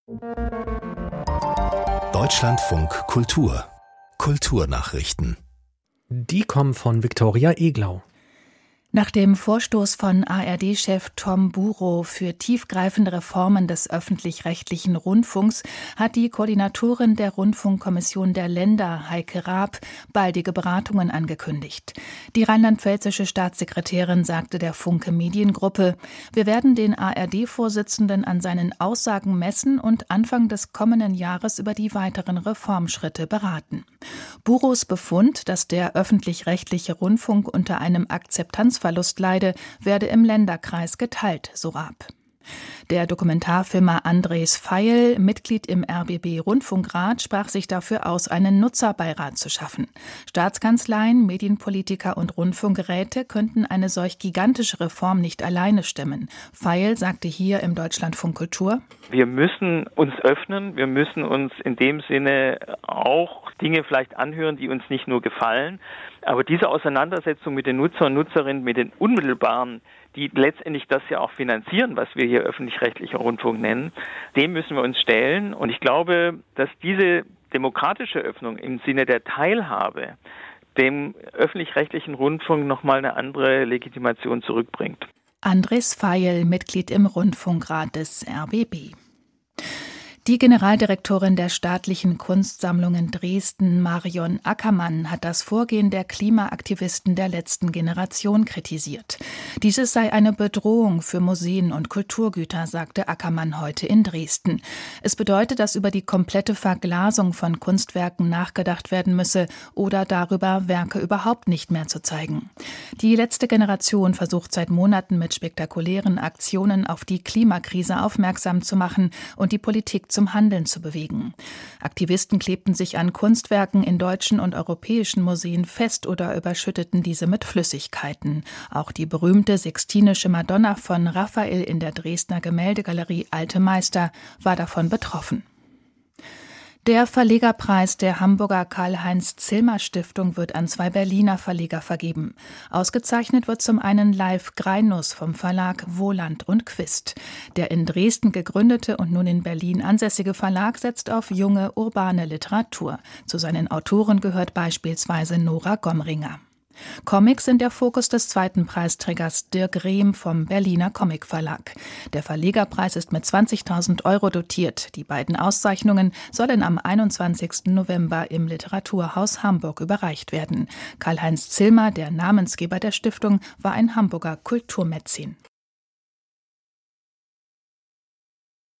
Deutschlandfunk Kultur Kulturnachrichten. Die kommen von Viktoria Eglau. Nach dem Vorstoß von ARD-Chef Tom Burow für tiefgreifende Reformen des öffentlich-rechtlichen Rundfunks hat die Koordinatorin der Rundfunkkommission der Länder, Heike Raab, baldige Beratungen angekündigt. Die rheinland-pfälzische Staatssekretärin sagte der Funke Mediengruppe: Wir werden den ARD-Vorsitzenden an seinen Aussagen messen und Anfang des kommenden Jahres über die weiteren Reformschritte beraten. Burows Befund, dass der öffentlich-rechtliche Rundfunk unter einem Akzeptanzverlust leide, werde im Länderkreis geteilt, so Raab. Der Dokumentarfilmer Andres Feil, Mitglied im RBB-Rundfunkrat, sprach sich dafür aus, einen Nutzerbeirat zu schaffen. Staatskanzleien, Medienpolitiker und Rundfunkräte könnten eine solch gigantische Reform nicht alleine stemmen. Feil sagte hier im Deutschlandfunk Kultur: Wir müssen uns öffnen, wir müssen uns in dem Sinne auch Dinge vielleicht anhören, die uns nicht nur gefallen. Aber diese Auseinandersetzung mit den Nutzer und Nutzerinnen, mit den unmittelbaren, die letztendlich das ja auch finanzieren, was wir hier öffentlich-rechtlicher Rundfunk nennen, dem müssen wir uns stellen. Und ich glaube, dass diese demokratische Öffnung im Sinne der Teilhabe dem öffentlich-rechtlichen Rundfunk nochmal eine andere Legitimation zurückbringt. Andres Feil, Mitglied im Rundfunkrat des RBB. Die Generaldirektorin der Staatlichen Kunstsammlungen Dresden, Marion Ackermann, hat das Vorgehen der Klimaaktivisten der letzten Generation kritisiert. Dieses sei eine Bedrohung für Museen und Kulturgüter, sagte Ackermann heute in Dresden. Es bedeute, dass über die komplette Verglasung von Kunstwerken nachgedacht werden müsse oder darüber, Werke überhaupt nicht mehr zu zeigen. Die letzte Generation versucht seit Monaten mit spektakulären Aktionen auf die Klimakrise aufmerksam zu machen und die Politik zum Handeln zu bewegen. Aktivisten klebten sich an Kunstwerken in deutschen und europäischen Museen fest oder überschütteten diese mit Flüssigkeiten. Auch die berühmte Sixtinische Madonna von Raphael in der Dresdner Gemäldegalerie Alte Meister war davon betroffen. Der Verlegerpreis der Hamburger Karl-Heinz-Zillmer-Stiftung wird an 2 Berliner Verleger vergeben. Ausgezeichnet wird zum einen Leif Greinus vom Verlag Wohland und Quist. Der in Dresden gegründete und nun in Berlin ansässige Verlag setzt auf junge, urbane Literatur. Zu seinen Autoren gehört beispielsweise Nora Gomringer. Comics sind der Fokus des zweiten Preisträgers Dirk Rehm vom Berliner Comicverlag. Der Verlegerpreis ist mit 20.000 € dotiert. Die beiden Auszeichnungen sollen am 21. November im Literaturhaus Hamburg überreicht werden. Karl-Heinz Zillmer, der Namensgeber der Stiftung, war ein Hamburger Kulturmäzen.